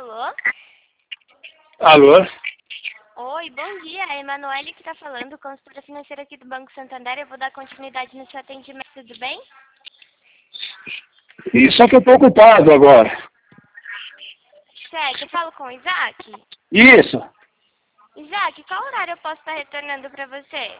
Alô? Alô? Oi, bom dia. É a Emanuele que está falando, consultora financeira aqui do Banco Santander. Eu vou dar continuidade no seu atendimento, tudo bem? Só que eu estou ocupado agora. Certo, eu falo com o Isaac. Isso. Isaac, qual horário eu posso estar retornando para você?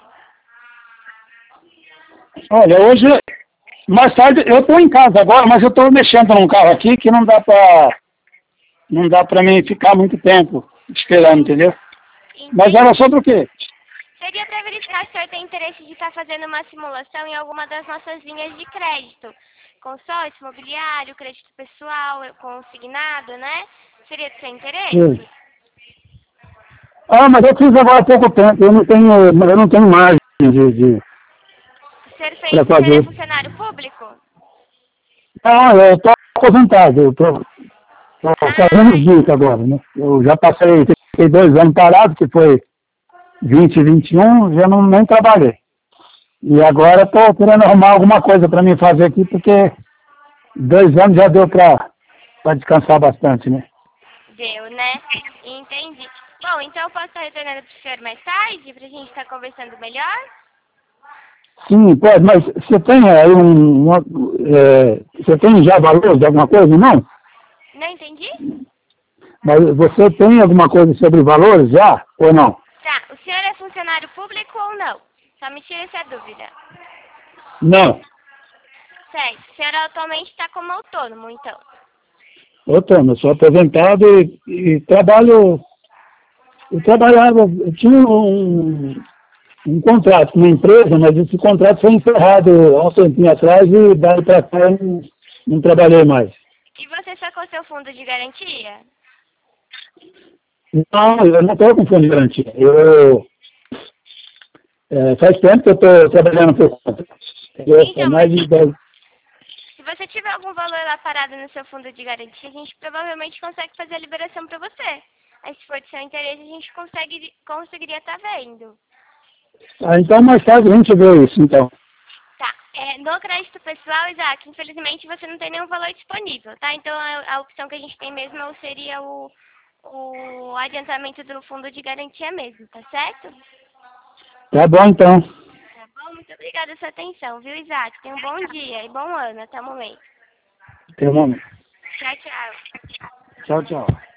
Olha, hoje, mais tarde, eu estou em casa agora, mas eu estou mexendo num carro aqui que não dá para mim ficar muito tempo esperando, entendeu? Mas era sobre o quê? Seria para verificar se o senhor tem interesse de estar fazendo uma simulação em alguma das nossas linhas de crédito. Consórcio, imobiliário, crédito pessoal, consignado, né? Seria do seu interesse? Sim. Ah, mas eu fiz agora há pouco tempo, eu não tenho margem O senhor para seria fazer. funcionário público? Não, eu estou aposentado, eu estou fazendo Ah, dica agora, né? Eu já fiquei 2 anos parado, que foi 20 e 21, já não nem trabalhei. E agora estou querendo arrumar alguma coisa para mim fazer aqui, porque 2 anos já deu para descansar bastante, né? deu, né? Entendi. Bom, então eu posso estar retornando para o senhor mais tarde, para a gente estar conversando melhor? Sim, pode, mas você tem aí você tem já valores de alguma coisa, não? Não entendi? Mas você tem alguma coisa sobre valores já, ou não? Tá, o senhor é funcionário público ou não? Só me tira essa dúvida. Não. Certo, o senhor atualmente está como autônomo, então. Eu sou aposentado e trabalho, eu tinha um contrato com uma empresa, mas esse contrato foi encerrado há um tempinho atrás e daí para cá eu não trabalhei mais. E você sacou seu fundo de garantia? Não, eu não estou com fundo de garantia. Faz tempo que eu estou trabalhando por conta. Entendeu? É Então, mais mas de 10. se você tiver algum valor lá parado no seu fundo de garantia, a gente provavelmente consegue fazer a liberação para você. Aí, se for de seu interesse, a gente conseguiria estar vendo. Ah, então mais tarde a gente vê isso, então. Tá. No crédito pessoal, Isaac, infelizmente você não tem nenhum valor disponível, tá? Então a opção que a gente tem mesmo seria o adiantamento do fundo de garantia mesmo, tá certo? Tá bom, então. Tá bom? Muito obrigada pela sua atenção, viu, Isaac? Tenha um bom dia e bom ano até o momento. Até o momento. Tchau, tchau. Tchau, tchau.